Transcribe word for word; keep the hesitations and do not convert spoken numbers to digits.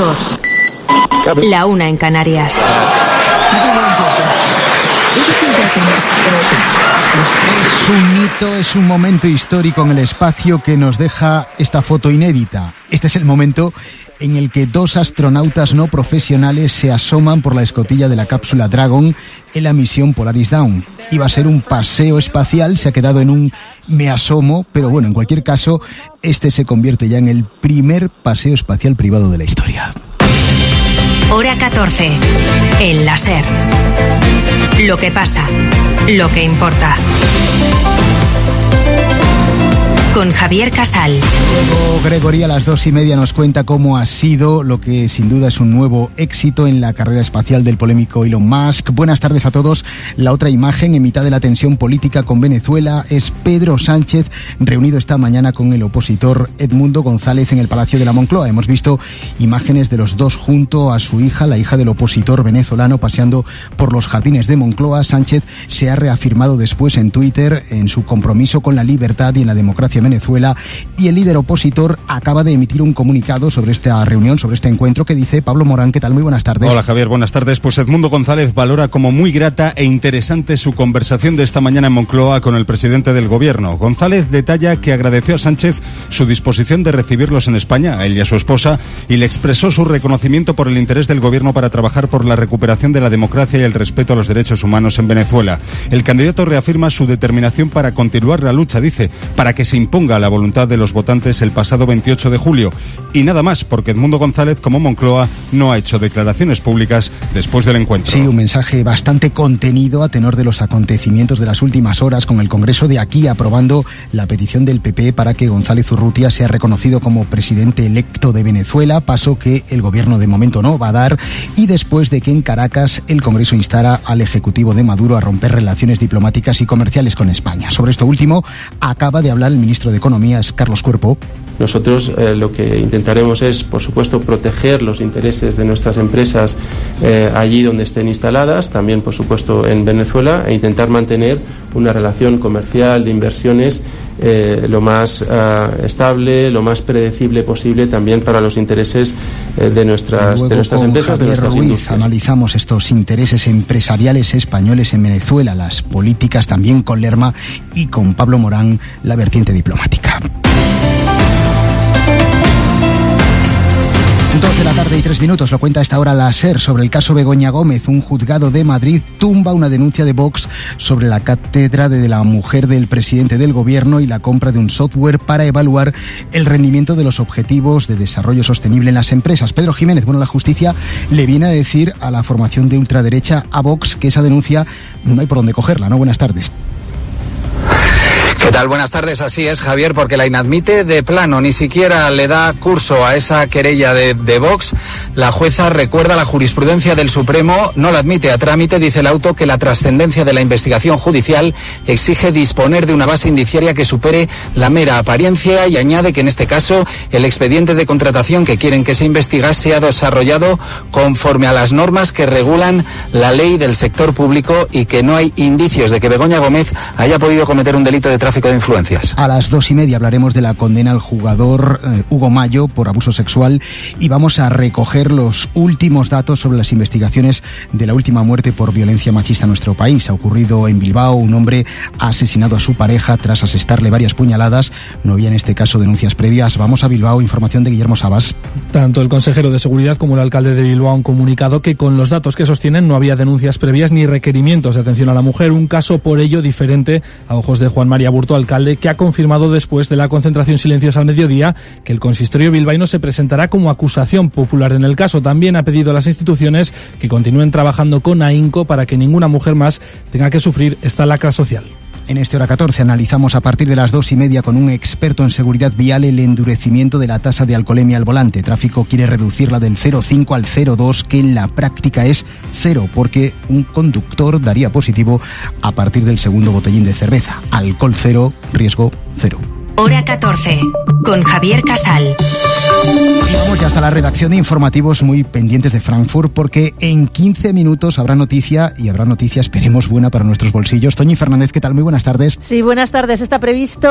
dos. La una en Canarias. Es un hito, es un momento histórico en el espacio que nos deja esta foto inédita. Este es el momento en el que dos astronautas no profesionales se asoman por la escotilla de la cápsula Dragon en la misión Polaris Dawn. Iba a ser un paseo espacial, se ha quedado en un me asomo, pero bueno, en cualquier caso, este se convierte ya en el primer paseo espacial privado de la historia. Hora catorce. El láser. Lo que pasa. Lo que importa. Con Javier Casal. Luego Gregory a las dos y media nos cuenta cómo ha sido lo que sin duda es un nuevo éxito en la carrera espacial del polémico Elon Musk. Buenas tardes a todos. La otra imagen en mitad de la tensión política con Venezuela es Pedro Sánchez reunido esta mañana con el opositor Edmundo González en el Palacio de la Moncloa. Hemos visto imágenes de los dos junto a su hija, la hija del opositor venezolano, paseando por los jardines de Moncloa. Sánchez se ha reafirmado después en Twitter en su compromiso con la libertad y en la democracia en Venezuela, y el líder opositor acaba de emitir un comunicado sobre esta reunión, sobre este encuentro, que dice Pablo Morán. ¿Qué tal? Muy buenas tardes. Hola Javier, buenas tardes. Pues Edmundo González valora como muy grata e interesante su conversación de esta mañana en Moncloa con el presidente del gobierno. González detalla que agradeció a Sánchez su disposición de recibirlos en España, a él y a su esposa, y le expresó su reconocimiento por el interés del gobierno para trabajar por la recuperación de la democracia y el respeto a los derechos humanos en Venezuela. El candidato reafirma su determinación para continuar la lucha, dice, para que se imponga la voluntad de los votantes el pasado veintiocho de julio. Y nada más, porque Edmundo González, como Moncloa, no ha hecho declaraciones públicas después del encuentro. Sí, un mensaje bastante contenido a tenor de los acontecimientos de las últimas horas, con el Congreso de aquí aprobando la petición del P P para que González Urrutia sea reconocido como presidente electo de Venezuela, paso que el gobierno de momento no va a dar, y después de que en Caracas el Congreso instara al Ejecutivo de Maduro a romper relaciones diplomáticas y comerciales con España. Sobre esto último acaba de hablar el ministro de Economía, es Carlos Cuerpo. Nosotros eh, lo que intentaremos es, por supuesto, proteger los intereses de nuestras empresas eh, allí donde estén instaladas, también, por supuesto, en Venezuela, e intentar mantener una relación comercial de inversiones eh, lo más uh, estable, lo más predecible posible, también para los intereses eh, de nuestras, Luego, de nuestras empresas, Javier de nuestras Ruiz, industrias. Analizamos estos intereses empresariales españoles en Venezuela, las políticas también con Lerma, y con Pablo Morán la vertiente diplomática. dos de la tarde y tres minutos, lo cuenta a esta hora la SER sobre el caso Begoña Gómez. Un juzgado de Madrid tumba una denuncia de Vox sobre la cátedra de la mujer del presidente del gobierno y la compra de un software para evaluar el rendimiento de los objetivos de desarrollo sostenible en las empresas. Pedro Jiménez, bueno, la justicia le viene a decir a la formación de ultraderecha, a Vox, que esa denuncia no hay por dónde cogerla, ¿no? Buenas tardes. ¿Qué tal? Buenas tardes. Así es, Javier, porque la inadmite de plano, ni siquiera le da curso a esa querella de, de Vox. La jueza recuerda la jurisprudencia del Supremo, no la admite a trámite. Dice el auto que la trascendencia de la investigación judicial exige disponer de una base indiciaria que supere la mera apariencia, y añade que en este caso el expediente de contratación que quieren que se investigue sea desarrollado conforme a las normas que regulan la ley del sector público y que no hay indicios de que Begoña Gómez haya podido cometer un delito de tráfico de influencias. A las dos y media hablaremos de la condena al jugador eh, Hugo Mayo por abuso sexual, y vamos a recoger los últimos datos sobre las investigaciones de la última muerte por violencia machista en nuestro país. Ha ocurrido en Bilbao. Un hombre ha asesinado a su pareja tras asestarle varias puñaladas. No había en este caso denuncias previas. Vamos a Bilbao. Información de Guillermo Sabas. Tanto el consejero de Seguridad como el alcalde de Bilbao han comunicado que con los datos que sostienen no había denuncias previas ni requerimientos de atención a la mujer. Un caso por ello diferente a ojos de Juan María Burto, alcalde, que ha confirmado después de la concentración silenciosa al mediodía que el consistorio bilbaíno se presentará como acusación popular en el caso. También ha pedido a las instituciones que continúen trabajando con ahínco para que ninguna mujer más tenga que sufrir esta lacra social. En este Hora catorce analizamos a partir de las dos y media con un experto en seguridad vial el endurecimiento de la tasa de alcoholemia al volante. Tráfico quiere reducirla del cero coma cinco al cero coma dos, que en la práctica es cero, porque un conductor daría positivo a partir del segundo botellín de cerveza. Alcohol cero, riesgo cero. Hora catorce, con Javier Casal. Y vamos ya hasta la redacción de informativos, muy pendientes de Frankfurt, porque en quince minutos habrá noticia, y habrá noticia, esperemos, buena para nuestros bolsillos. Toñi Fernández, ¿qué tal? Muy buenas tardes. Sí, buenas tardes. Está previsto